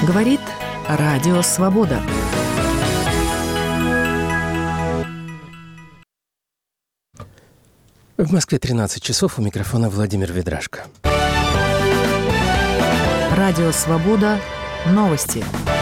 Говорит Радио Свобода. В Москве 13 часов, у микрофона Владимир Ведрашко. Радио Свобода. Новости.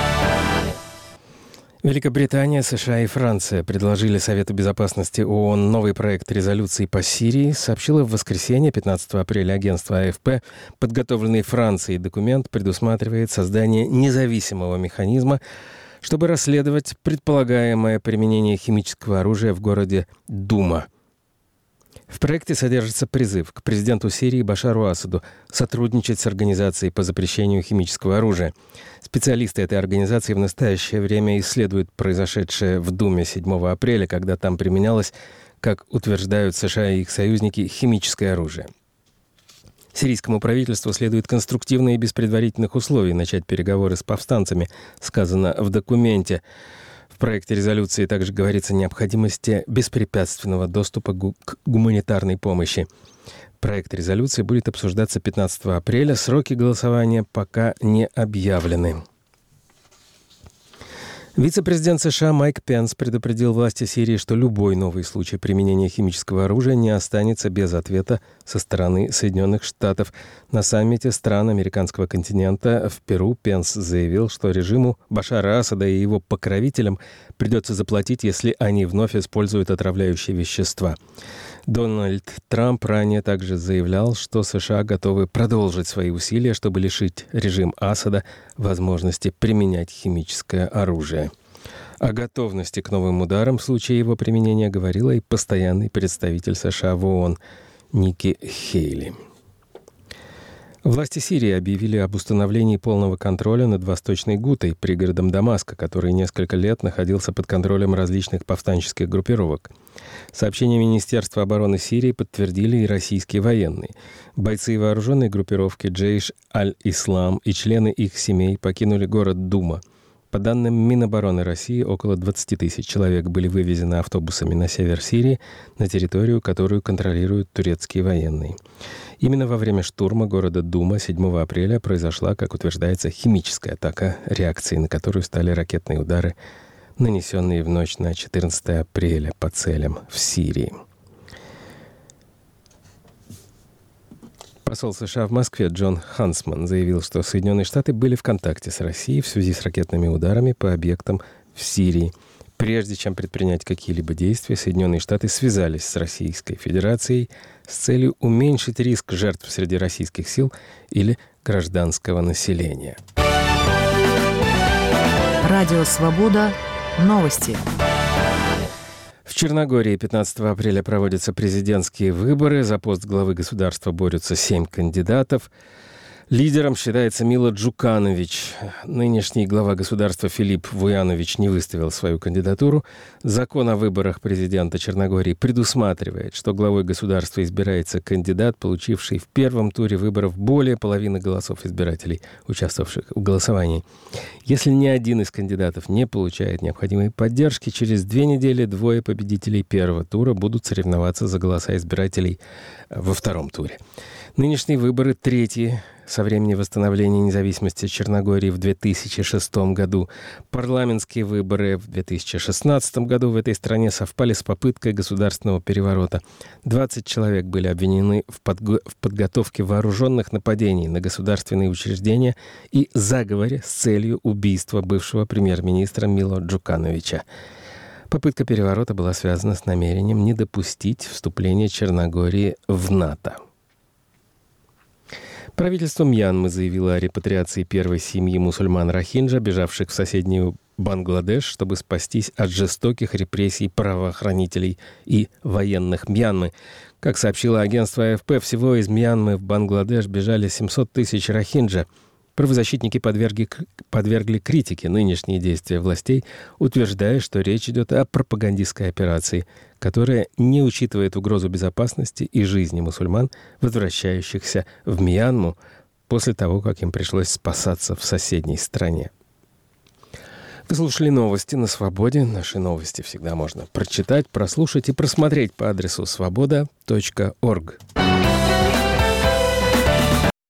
Великобритания, США и Франция предложили Совету безопасности ООН новый проект резолюции по Сирии, сообщило в воскресенье, 15 апреля, агентство АФП. Подготовленный Францией документ предусматривает создание независимого механизма, чтобы расследовать предполагаемое применение химического оружия в городе Дума. В проекте содержится призыв к президенту Сирии Башару Асаду сотрудничать с Организацией по запрещению химического оружия. Специалисты этой организации в настоящее время исследуют произошедшее в Думе 7 апреля, когда там применялось, как утверждают США и их союзники, химическое оружие. Сирийскому правительству следует конструктивно и без предварительных условий начать переговоры с повстанцами, сказано в документе. В проекте резолюции также говорится о необходимости беспрепятственного доступа к гуманитарной помощи. Проект резолюции будет обсуждаться 15 апреля. Сроки голосования пока не объявлены. Вице-президент США Майк Пенс предупредил власти Сирии, что любой новый случай применения химического оружия не останется без ответа со стороны Соединенных Штатов. На саммите стран американского континента в Перу Пенс заявил, что режиму Башара Асада и его покровителям придется заплатить, если они вновь используют отравляющие вещества. Дональд Трамп ранее также заявлял, что США готовы продолжить свои усилия, чтобы лишить режим Асада возможности применять химическое оружие. О готовности к новым ударам в случае его применения говорила и постоянный представитель США в ООН Ники Хейли. Власти Сирии объявили об установлении полного контроля над Восточной Гутой, пригородом Дамаска, который несколько лет находился под контролем различных повстанческих группировок. Сообщение Министерства обороны Сирии подтвердили и российские военные. Бойцы вооруженной группировки Джейш аль-Ислам и члены их семей покинули город Дума. По данным Минобороны России, около 20 тысяч человек были вывезены автобусами на север Сирии, на территорию, которую контролируют турецкие военные. Именно во время штурма города Дума 7 апреля произошла, как утверждается, химическая атака, реакцией на которую стали ракетные удары, нанесенные в ночь на 14 апреля по целям в Сирии. Посол США в Москве Джон Хансман заявил, что Соединенные Штаты были в контакте с Россией в связи с ракетными ударами по объектам в Сирии. Прежде чем предпринять какие-либо действия, Соединенные Штаты связались с Российской Федерацией с целью уменьшить риск жертв среди российских сил или гражданского населения. Радио Свобода. Новости. В Черногории 15 апреля проводятся президентские выборы. За пост главы государства борются 7 кандидатов. Лидером считается Мило Джуканович. Нынешний глава государства Филип Вуянович не выставил свою кандидатуру. Закон о выборах президента Черногории предусматривает, что главой государства избирается кандидат, получивший в первом туре выборов более половины голосов избирателей, участвовавших в голосовании. Если ни один из кандидатов не получает необходимой поддержки, через 2 недели 2 победителей первого тура будут соревноваться за голоса избирателей во втором туре. Нынешние выборы третьи со времени восстановления независимости Черногории в 2006 году. Парламентские выборы в 2016 году в этой стране совпали с попыткой государственного переворота. 20 человек были обвинены в подготовке вооруженных нападений на государственные учреждения и заговоре с целью убийства бывшего премьер-министра Мило Джукановича. Попытка переворота была связана с намерением не допустить вступления Черногории в НАТО. Правительство Мьянмы заявило о репатриации первой семьи мусульман-рохинджа, бежавших в соседнюю Бангладеш, чтобы спастись от жестоких репрессий правоохранителей и военных Мьянмы. Как сообщило агентство АФП, всего из Мьянмы в Бангладеш бежали 700 тысяч рохинджа. Правозащитники подвергли критике нынешние действия властей, утверждая, что речь идет о пропагандистской операции, которая не учитывает угрозу безопасности и жизни мусульман, возвращающихся в Мьянму после того, как им пришлось спасаться в соседней стране. Вы слушали новости на Свободе. Наши новости всегда можно прочитать, прослушать и просмотреть по адресу svoboda.org.